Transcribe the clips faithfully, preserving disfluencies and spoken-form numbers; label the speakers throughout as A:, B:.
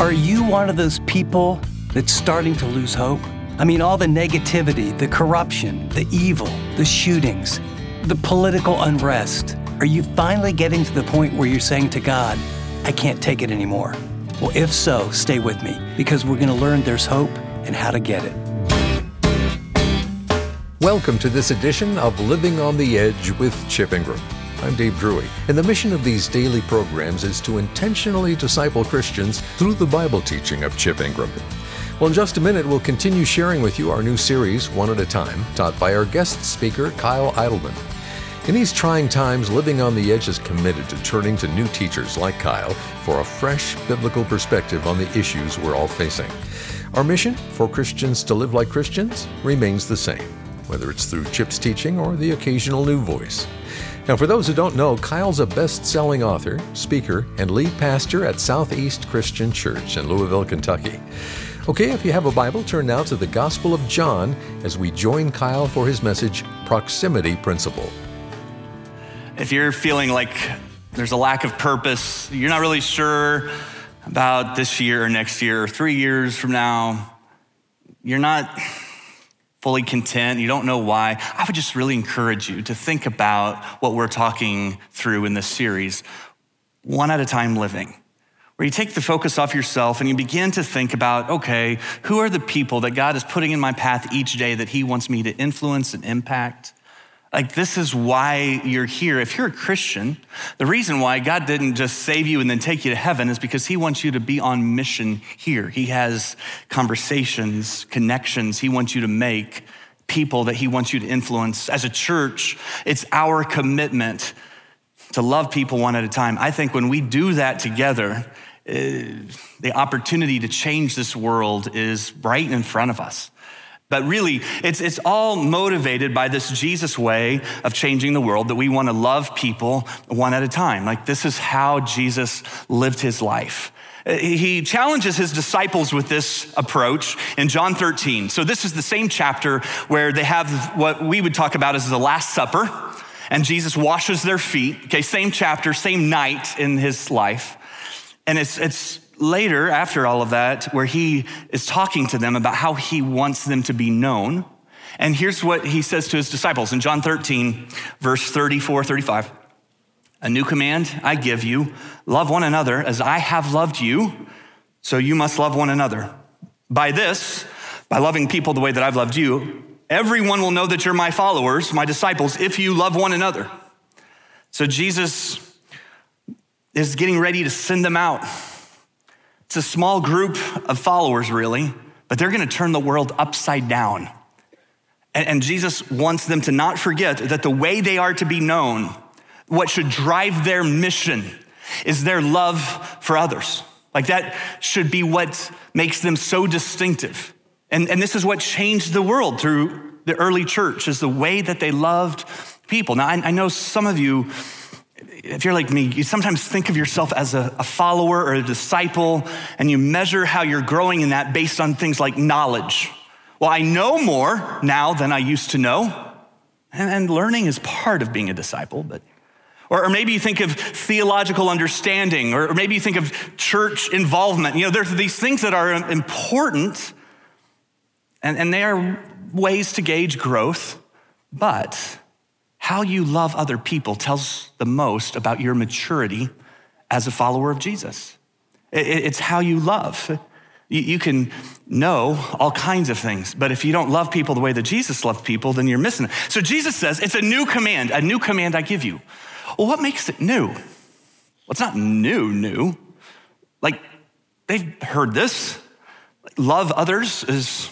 A: Are you one of those people that's starting to lose hope? I mean, all the negativity, the corruption, the evil, the shootings, the political unrest. Are you finally getting to the point where you're saying to God, I can't take it anymore? Well, if so, stay with me, because we're going to learn there's hope and how to get it.
B: Welcome to this edition of Living on the Edge with Chip Ingram. I'm Dave Drury, and the mission of these daily programs is to intentionally disciple Christians through the Bible teaching of Chip Ingram. Well, in just a minute, we'll continue sharing with you our new series, One at a Time, taught by our guest speaker, Kyle Idleman. In these trying times, Living on the Edge is committed to turning to new teachers like Kyle for a fresh biblical perspective on the issues we're all facing. Our mission, for Christians to live like Christians, remains the same, whether it's through Chip's teaching or the occasional new voice. Now, for those who don't know, Kyle's a best-selling author, speaker, and lead pastor at Southeast Christian Church in Louisville, Kentucky. Okay, if you have a Bible, turn now to the Gospel of John as we join Kyle for his message, Proximity Principle.
C: If you're feeling like there's a lack of purpose, you're not really sure about this year or next year or three years from now, you're not fully content, you don't know why, I would just really encourage you to think about what we're talking through in this series, One at a Time Living, where you take the focus off yourself and you begin to think about, okay, who are the people that God is putting in my path each day that he wants me to influence and impact? Like, this is why you're here. If you're a Christian, the reason why God didn't just save you and then take you to heaven is because he wants you to be on mission here. He has conversations, connections he wants you to make, people that he wants you to influence. As a church, it's our commitment to love people one at a time. I think when we do that together, uh, the opportunity to change this world is right in front of us. But really, it's it's all motivated by this Jesus way of changing the world, that we want to love people one at a time. Like, this is how Jesus lived his life. He challenges his disciples with this approach in John thirteen. So this is the same chapter where they have what we would talk about as the Last Supper, and Jesus washes their feet. Okay, same chapter, same night in his life. And it's it's later, after all of that, where he is talking to them about how he wants them to be known. And here's what he says to his disciples in John thirteen, verse thirty-four, thirty-five. A new command I give you, love one another as I have loved you, so you must love one another. By this, by loving people the way that I've loved you, everyone will know that you're my followers, my disciples, if you love one another. So Jesus is getting ready to send them out. It's a small group of followers, really, but they're gonna turn the world upside down. And, and Jesus wants them to not forget that the way they are to be known, what should drive their mission, is their love for others. Like, that should be what makes them so distinctive. And, and this is what changed the world through the early church, is the way that they loved people. Now, I, I know some of you, if you're like me, you sometimes think of yourself as a, a follower or a disciple, and you measure how you're growing in that based on things like knowledge. Well, I know more now than I used to know, and, and learning is part of being a disciple. But, or, or maybe you think of theological understanding, or, or maybe you think of church involvement. You know, there's these things that are important, and, and they are ways to gauge growth, but how you love other people tells the most about your maturity as a follower of Jesus. It's how you love. You can know all kinds of things, but if you don't love people the way that Jesus loved people, then you're missing it. So Jesus says, it's a new command, a new command I give you. Well, what makes it new? Well, it's not new, new. Like, they've heard this. Love others is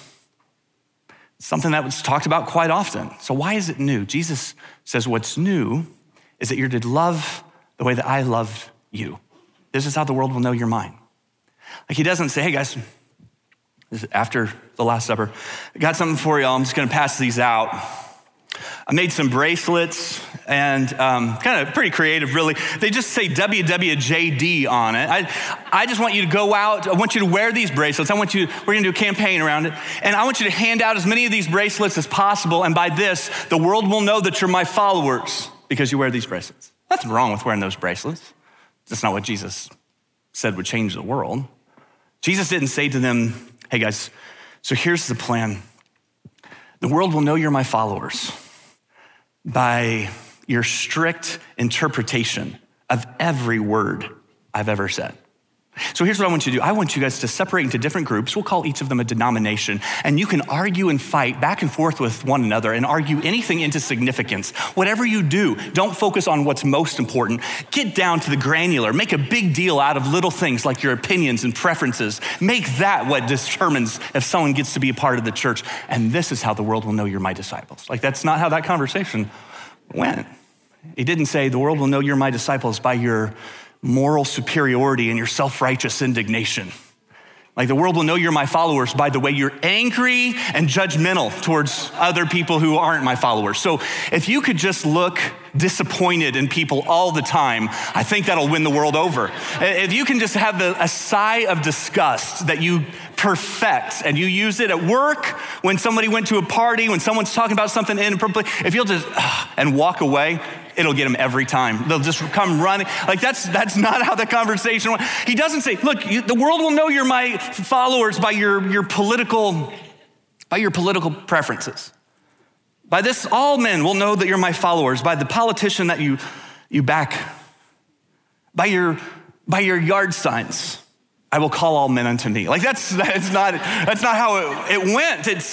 C: something that was talked about quite often. So why is it new? Jesus says what's new is that you're to love the way that I loved you. This is how the world will know you're mine. Like, he doesn't say, hey guys, this is after the Last Supper, I got something for y'all, I'm just gonna pass these out. I made some bracelets, and um, kind of pretty creative, really. They just say W W J D on it. I, I just want you to go out. I want you to wear these bracelets. I want you, we're gonna do a campaign around it. And I want you to hand out as many of these bracelets as possible. And by this, the world will know that you're my followers because you wear these bracelets. Nothing wrong with wearing those bracelets. That's not what Jesus said would change the world. Jesus didn't say to them, hey guys, so here's the plan. The world will know you're my followers by your strict interpretation of every word I've ever said. So here's what I want you to do. I want you guys to separate into different groups. We'll call each of them a denomination. And you can argue and fight back and forth with one another and argue anything into significance. Whatever you do, don't focus on what's most important. Get down to the granular. Make a big deal out of little things like your opinions and preferences. Make that what determines if someone gets to be a part of the church. And this is how the world will know you're my disciples. Like, that's not how that conversation went. He didn't say the world will know you're my disciples by your moral superiority and your self-righteous indignation. Like, the world will know you're my followers by the way you're angry and judgmental towards other people who aren't my followers. So if you could just look disappointed in people all the time, I think that'll win the world over. If you can just have the, a sigh of disgust that you perfect and you use it at work, when somebody went to a party, when someone's talking about something inappropriate, if you'll just uh, and walk away, it'll get them every time. They'll just come running. Like, that's that's not how the conversation went. He doesn't say, look, you, the world will know you're my followers by your, your political, by your political preferences. By this, all men will know that you're my followers, by the politician that you, you back, by your, by your yard signs. I will call all men unto me. Like, that's that's not that's not how it, it went. It's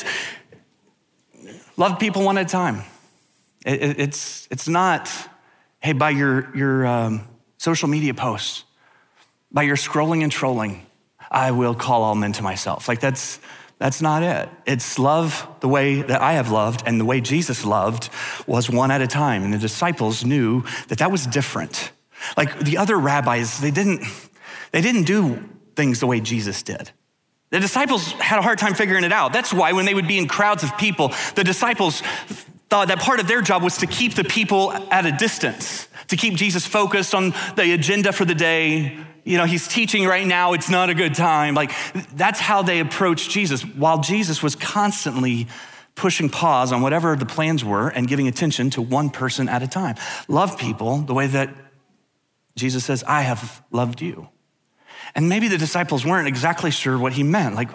C: love people one at a time. It, it, it's it's not, hey, by your your um, social media posts, by your scrolling and trolling, I will call all men to myself. Like, that's that's not it. It's love the way that I have loved, and the way Jesus loved was one at a time. And the disciples knew that that was different. Like, the other rabbis, they didn't they didn't do things the way Jesus did. The disciples had a hard time figuring it out. That's why when they would be in crowds of people, the disciples thought that part of their job was to keep the people at a distance, to keep Jesus focused on the agenda for the day. You know, he's teaching right now, it's not a good time. Like, that's how they approached Jesus, while Jesus was constantly pushing pause on whatever the plans were and giving attention to one person at a time. Love people the way that Jesus says, I have loved you. And maybe the disciples weren't exactly sure what he meant. Like,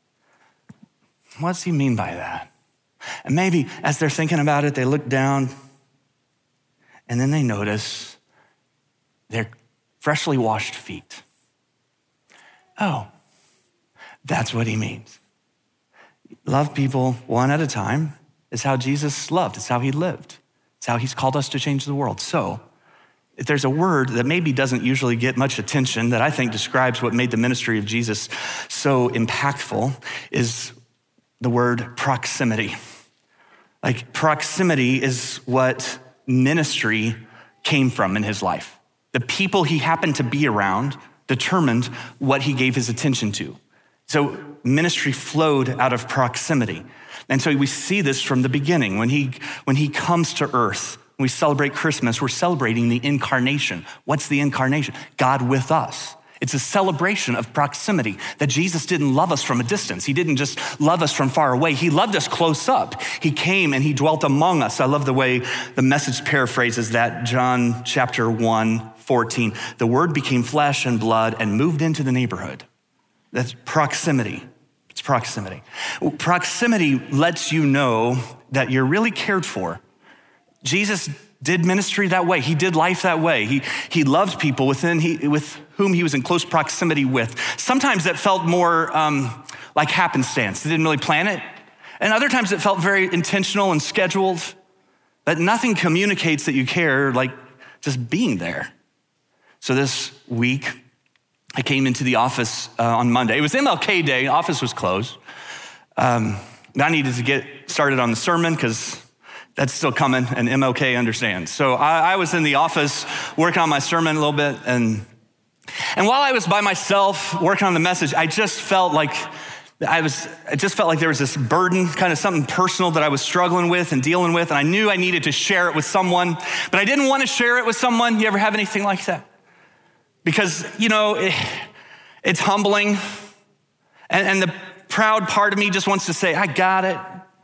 C: what does he mean by that? And maybe as they're thinking about it, they look down and then they notice their freshly washed feet. Oh, that's what he means. Love people one at a time is how Jesus loved. It's how he lived. It's how he's called us to change the world. So if there's a word that maybe doesn't usually get much attention that I think describes what made the ministry of Jesus so impactful, is the word proximity. Like, proximity is what ministry came from in his life. The people he happened to be around determined what he gave his attention to. So ministry flowed out of proximity. And so we see this from the beginning. When he, when he comes to earth, when we celebrate Christmas, we're celebrating the incarnation. What's the incarnation? God with us. It's a celebration of proximity, that Jesus didn't love us from a distance. He didn't just love us from far away. He loved us close up. He came and he dwelt among us. I love the way the Message paraphrases that, John chapter one, fourteen. The word became flesh and blood and moved into the neighborhood. That's proximity. It's proximity. Proximity lets you know that you're really cared for. Jesus did ministry that way. He did life that way. He, he loved people within he, with whom he was in close proximity with. Sometimes that felt more um, like happenstance. They didn't really plan it. And other times it felt very intentional and scheduled. But nothing communicates that you care like just being there. So this week, I came into the office uh, on Monday. It was M L K Day. Office was closed. Um, I needed to get started on the sermon because that's still coming, and M L K understands. So I, I was in the office working on my sermon a little bit, and and while I was by myself working on the message, I just felt like I was. I just felt like there was this burden, kind of something personal that I was struggling with and dealing with, and I knew I needed to share it with someone, but I didn't want to share it with someone. You ever have anything like that? Because you know it, it's humbling, and, and the proud part of me just wants to say, "I got it."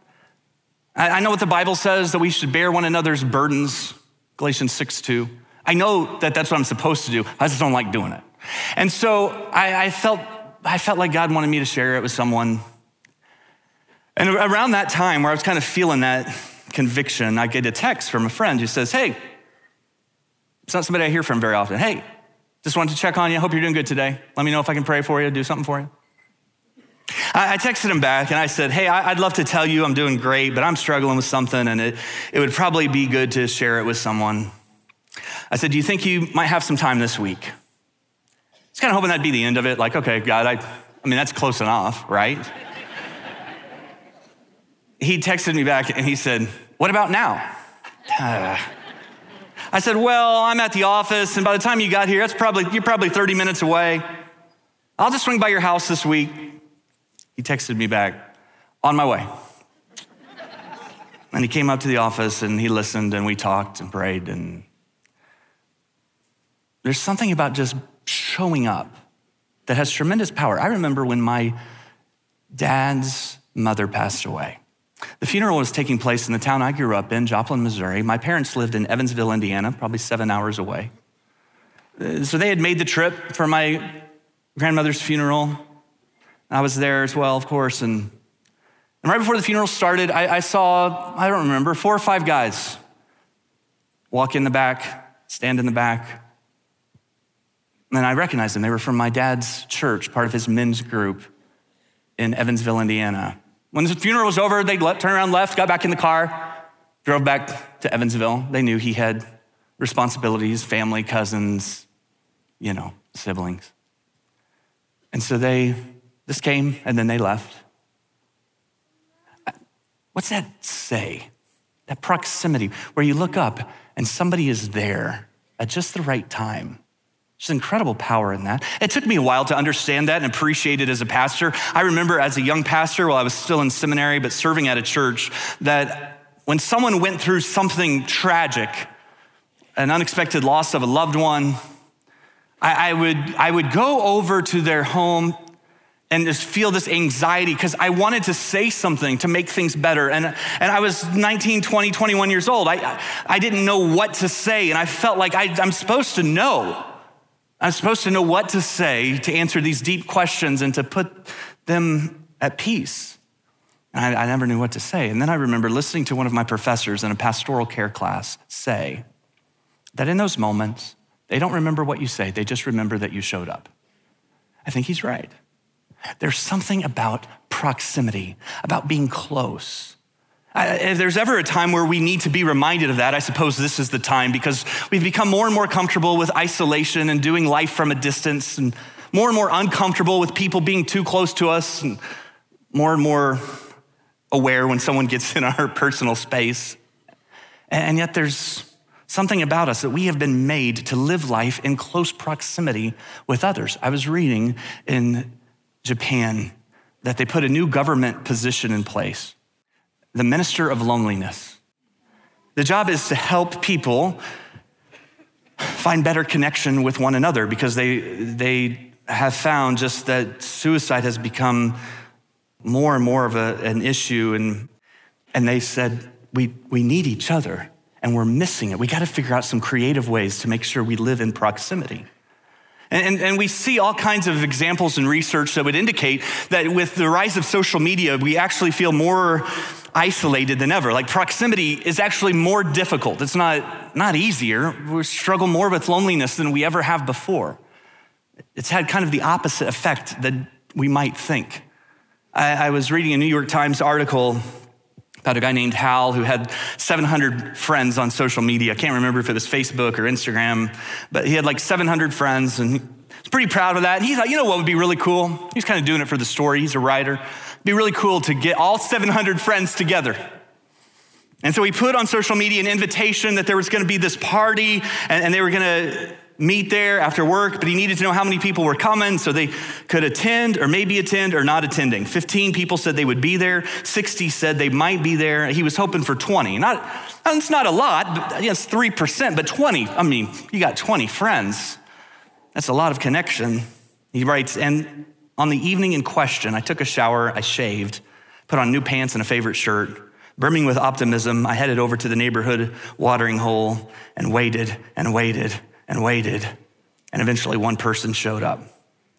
C: I know what the Bible says, that we should bear one another's burdens, Galatians six two. I know that that's what I'm supposed to do. I just don't like doing it. And so I, I felt I felt like God wanted me to share it with someone. And around that time where I was kind of feeling that conviction, I get a text from a friend who says, hey, it's not somebody I hear from very often. Hey, just wanted to check on you. Hope you're doing good today. Let me know if I can pray for you, do something for you. I texted him back and I said, hey, I'd love to tell you I'm doing great, but I'm struggling with something and it, it would probably be good to share it with someone. I said, do you think you might have some time this week? I was kind of hoping that'd be the end of it. Like, okay, God, I, I mean, that's close enough, right? He texted me back and he said, what about now? Uh, I said, well, I'm at the office and by the time you got here, that's probably, you're probably thirty minutes away. I'll just swing by your house this week. He texted me back, on my way. And he came up to the office and he listened and we talked and prayed. And there's something about just showing up that has tremendous power. I remember when my dad's mother passed away. The funeral was taking place in the town I grew up in, Joplin, Missouri. My parents lived in Evansville, Indiana, probably seven hours away. So they had made the trip for my grandmother's funeral. I was there as well, of course. And, and right before the funeral started, I, I saw, I don't remember, four or five guys walk in the back, stand in the back. And then I recognized them. They were from my dad's church, part of his men's group in Evansville, Indiana. When the funeral was over, they turned around, left, got back in the car, drove back to Evansville. They knew he had responsibilities, family, cousins, you know, siblings. And so they This came and then they left. What's that say? That proximity where you look up and somebody is there at just the right time. There's incredible power in that. It took me a while to understand that and appreciate it as a pastor. I remember as a young pastor, while I was still in seminary, but serving at a church, that when someone went through something tragic, an unexpected loss of a loved one, I, I would I would go over to their home and just feel this anxiety because I wanted to say something to make things better. And, and I was nineteen, twenty, twenty-one years old. I, I didn't know what to say. And I felt like I, I'm supposed to know. I'm supposed to know what to say to answer these deep questions and to put them at peace. And I, I never knew what to say. And then I remember listening to one of my professors in a pastoral care class say that in those moments, they don't remember what you say. They just remember that you showed up. I think he's right. There's something about proximity, about being close. I, if there's ever a time where we need to be reminded of that, I suppose this is the time because we've become more and more comfortable with isolation and doing life from a distance and more and more uncomfortable with people being too close to us and more and more aware when someone gets in our personal space. And yet there's something about us that we have been made to live life in close proximity with others. I was reading in Japan that they put a new government position in place, the Minister of Loneliness. The job is to help people find better connection with one another because they, they have found just that suicide has become more and more of a, an issue. And, and they said, we, we need each other and we're missing it. We got to figure out some creative ways to make sure we live in proximity. And, and we see all kinds of examples in research that would indicate that with the rise of social media, we actually feel more isolated than ever. Like proximity is actually more difficult. It's not, not easier. We struggle more with loneliness than we ever have before. It's had kind of the opposite effect that we might think. I, I was reading a New York Times article about a guy named Hal who had seven hundred friends on social media. I can't remember if it was Facebook or Instagram, but he had like seven hundred friends and he was pretty proud of that. And he thought, you know what would be really cool? He's kind of doing it for the story. He's a writer. It'd be really cool to get all seven hundred friends together. And so he put on social media an invitation that there was going to be this party and, and they were going to meet there after work, but he needed to know how many people were coming so they could attend or maybe attend or not attending. fifteen people said they would be there. sixty said they might be there. He was hoping for twenty. Not, it's not a lot, but yes, three percent, but twenty. I mean, you got twenty friends. That's a lot of connection. He writes, and on the evening in question, I took a shower, I shaved, put on new pants and a favorite shirt. Brimming with optimism, I headed over to the neighborhood watering hole and waited and waited and waited, and eventually one person showed up.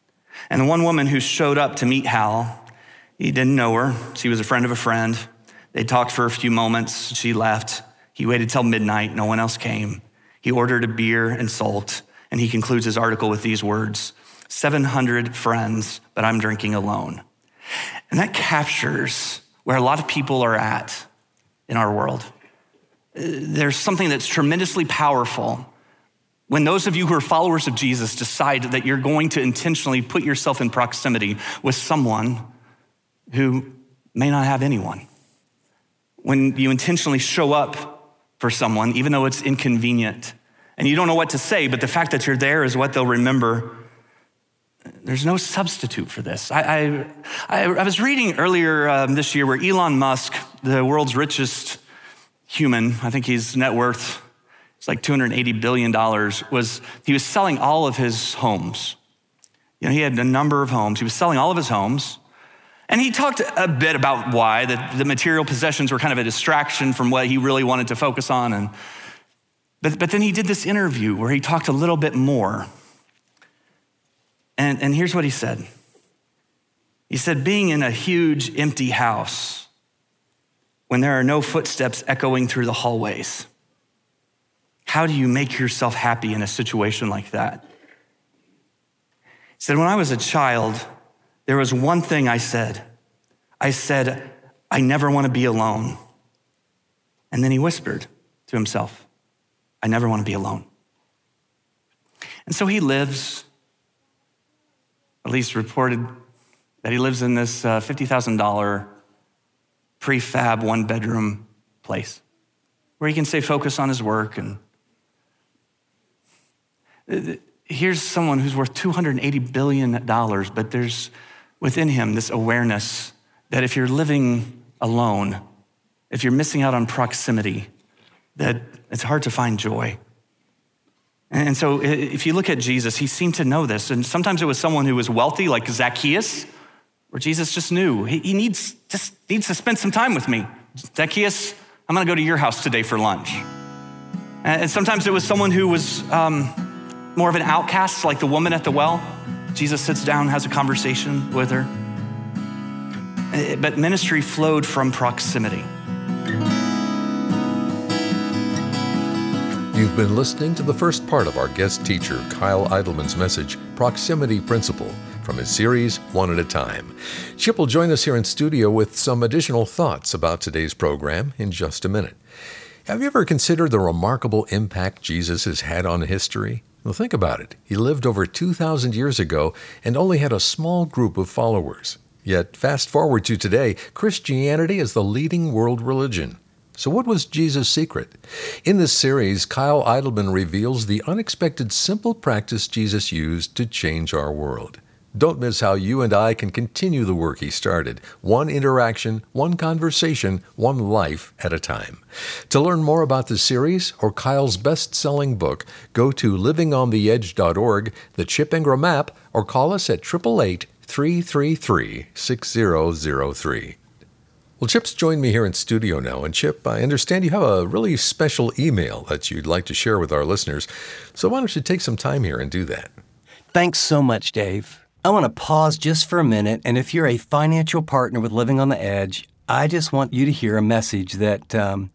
C: And the one woman who showed up to meet Hal, he didn't know her. She was a friend of a friend. They talked for a few moments. She left. He waited till midnight. No one else came. He ordered a beer and salt, and he concludes his article with these words, seven hundred friends, but I'm drinking alone. And that captures where a lot of people are at in our world. There's something that's tremendously powerful when those of you who are followers of Jesus decide that you're going to intentionally put yourself in proximity with someone who may not have anyone. When you intentionally show up for someone, even though it's inconvenient, and you don't know what to say, but the fact that you're there is what they'll remember. There's no substitute for this. I, I, I was reading earlier um, this year where Elon Musk, the world's richest human, I think his net worth is like two hundred eighty billion dollars, was he was selling all of his homes. You know, he had a number of homes. He was selling all of his homes. And he talked a bit about why, that the material possessions were kind of a distraction from what he really wanted to focus on. And but, but then he did this interview where he talked a little bit more. And, and here's what he said. He said, being in a huge empty house when there are no footsteps echoing through the hallways, how do you make yourself happy in a situation like that? He said, when I was a child, there was one thing I said. I said, I never want to be alone. And then he whispered to himself, I never want to be alone. And so he lives, at least reported that he lives in this uh, fifty thousand dollars prefab one bedroom place where he can stay focused on his work. And here's someone who's worth two hundred eighty billion dollars, but there's within him this awareness that if you're living alone, if you're missing out on proximity, that it's hard to find joy. And so if you look at Jesus, he seemed to know this. And sometimes it was someone who was wealthy, like Zacchaeus, where Jesus just knew he, he needs just needs to spend some time with me. Zacchaeus, I'm gonna go to your house today for lunch. And sometimes it was someone who was um, more of an outcast, like the woman at the well. Jesus sits down, has a conversation with her. But ministry flowed from proximity.
B: You've been listening to the first part of our guest teacher, Kyle Idleman's message, Proximity Principle, from his series, One at a Time. Chip will join us here in studio with some additional thoughts about today's program in just a minute. Have you ever considered the remarkable impact Jesus has had on history? Well, think about it. He lived over two thousand years ago and only had a small group of followers. Yet, fast forward to today, Christianity is the leading world religion. So what was Jesus' secret? In this series, Kyle Idleman reveals the unexpected simple practice Jesus used to change our world. Don't miss how you and I can continue the work he started, one interaction, one conversation, one life at a time. To learn more about the series or Kyle's best-selling book, go to living on the edge dot org, the Chip Ingram app, or call us at eight eight eight, three three three, six zero zero three. Well, Chip's joined me here in studio now, and Chip, I understand you have a really special email that you'd like to share with our listeners, so why don't you take some time here and do that?
A: Thanks so much, Dave. I want to pause just for a minute, and if you're a financial partner with Living on the Edge, I just want you to hear a message that um,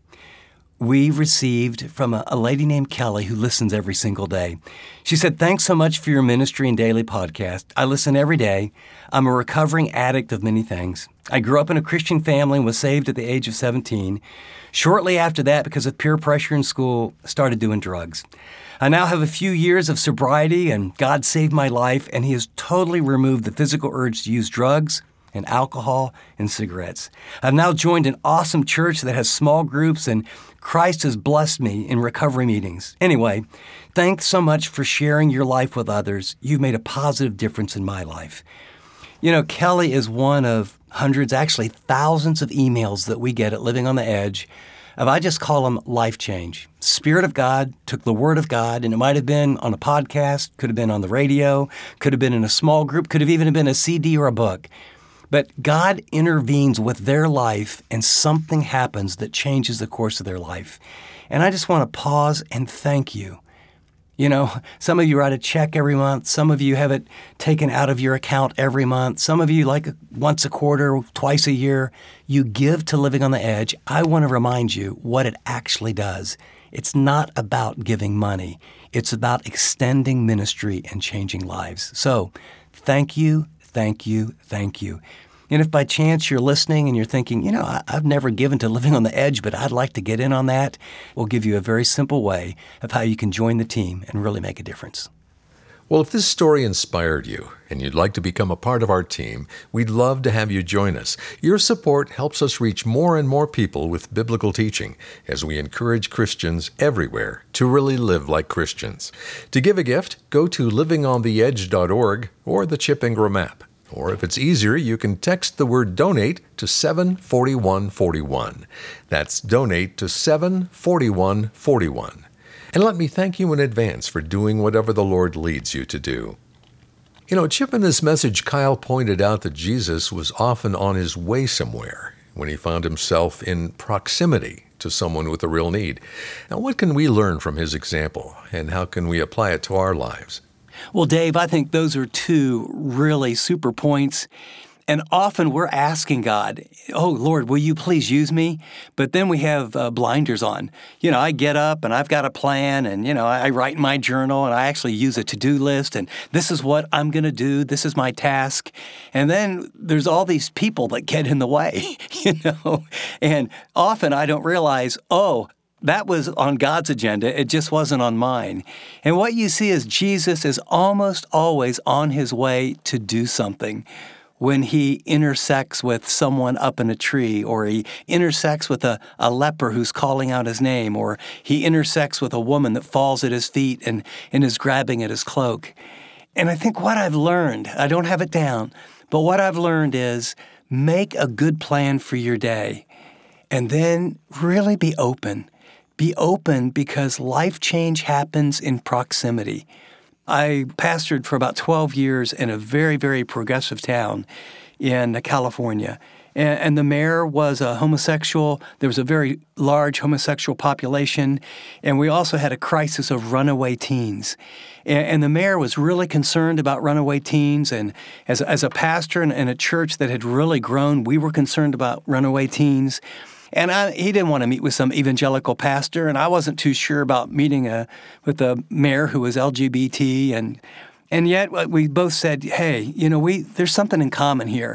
A: we received from a, a lady named Kelly who listens every single day. She said, thanks so much for your ministry and daily podcast. I listen every day. I'm a recovering addict of many things. I grew up in a Christian family and was saved at the age of seventeen. Shortly after that, because of peer pressure in school, started doing drugs. I now have a few years of sobriety, and God saved my life, and He has totally removed the physical urge to use drugs and alcohol and cigarettes. I've now joined an awesome church that has small groups, and Christ has blessed me in recovery meetings. Anyway, thanks so much for sharing your life with others. You've made a positive difference in my life. You know, Kelly is one of hundreds, actually thousands of emails that we get at Living on the Edge of, I just call them life change. Spirit of God took the Word of God, and it might have been on a podcast, could have been on the radio, could have been in a small group, could have even been a C D or a book. But God intervenes with their life, and something happens that changes the course of their life. And I just want to pause and thank you. You know, some of you write a check every month. Some of you have it taken out of your account every month. Some of you, like once a quarter, twice a year, you give to Living on the Edge. I want to remind you what it actually does. It's not about giving money. It's about extending ministry and changing lives. So thank you, thank you, thank you. And if by chance you're listening and you're thinking, you know, I- I've never given to Living on the Edge, but I'd like to get in on that, we'll give you a very simple way of how you can join the team and really make a difference.
B: Well, if this story inspired you and you'd like to become a part of our team, we'd love to have you join us. Your support helps us reach more and more people with biblical teaching as we encourage Christians everywhere to really live like Christians. To give a gift, go to living on the edge dot org or the Chip Ingram app. Or if it's easier, you can text the word donate to seven four one four one. That's donate to seven four one four one. And let me thank you in advance for doing whatever the Lord leads you to do. You know, Chip, in this message, Kyle pointed out that Jesus was often on his way somewhere when he found himself in proximity to someone with a real need. Now, what can we learn from his example, and how can we apply it to our lives?
A: Well, Dave, I think those are two really super points. And often we're asking God, oh, Lord, will you please use me? But then we have uh, blinders on. You know, I get up and I've got a plan and, you know, I write in my journal and I actually use a to-do list and this is what I'm going to do. This is my task. And then there's all these people that get in the way, you know, and often I don't realize, oh, that was on God's agenda. It just wasn't on mine. And what you see is Jesus is almost always on his way to do something. When he intersects with someone up in a tree, or he intersects with a, a leper who's calling out his name, or he intersects with a woman that falls at his feet and, and is grabbing at his cloak. And I think what I've learned, I don't have it down, but what I've learned is make a good plan for your day and then really be open. Be open because life change happens in proximity. I pastored for about twelve years in a very, very progressive town in California. And, and the mayor was a homosexual. There was a very large homosexual population. And we also had a crisis of runaway teens. And, and the mayor was really concerned about runaway teens. And as, as a pastor in, in a church that had really grown, we were concerned about runaway teens. And I, he didn't want to meet with some evangelical pastor, and I wasn't too sure about meeting a, with a mayor who was L G B T. And and yet we both said, hey, you know, we there's something in common here.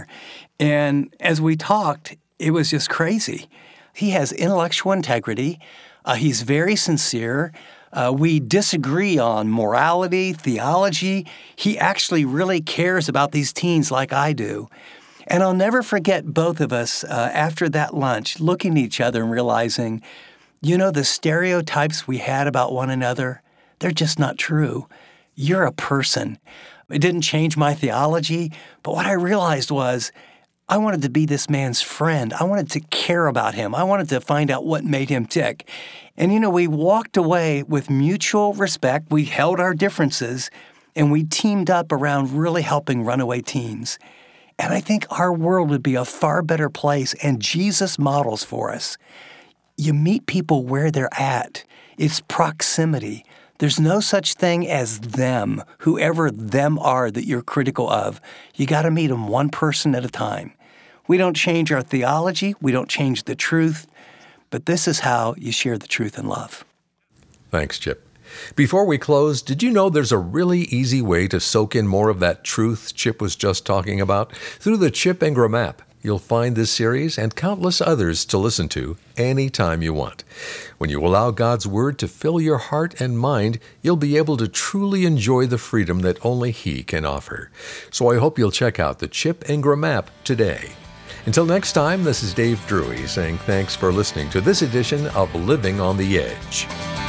A: And as we talked, it was just crazy. He has intellectual integrity. Uh, he's very sincere. Uh, we disagree on morality, theology. He actually really cares about these teens like I do. And I'll never forget both of us uh, after that lunch looking at each other and realizing, you know, the stereotypes we had about one another, they're just not true. You're a person. It didn't change my theology, but what I realized was I wanted to be this man's friend. I wanted to care about him. I wanted to find out what made him tick. And, you know, we walked away with mutual respect. We held our differences, and we teamed up around really helping runaway teens. And I think our world would be a far better place, and Jesus models for us. You meet people where they're at. It's proximity. There's no such thing as them, whoever them are that you're critical of. You got to meet them one person at a time. We don't change our theology. We don't change the truth. But this is how you share the truth in love.
B: Thanks, Chip. Before we close, did you know there's a really easy way to soak in more of that truth Chip was just talking about? Through the Chip Ingram app, you'll find this series and countless others to listen to anytime you want. When you allow God's Word to fill your heart and mind, you'll be able to truly enjoy the freedom that only He can offer. So I hope you'll check out the Chip Ingram app today. Until next time, this is Dave Drury saying thanks for listening to this edition of Living on the Edge.